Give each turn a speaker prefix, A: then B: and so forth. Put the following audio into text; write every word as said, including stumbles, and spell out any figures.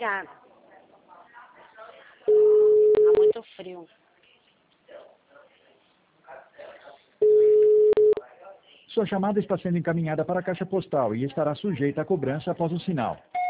A: Obrigada. Tá muito frio.
B: Sua chamada está sendo encaminhada para a caixa postal e estará sujeita a cobrança após o sinal.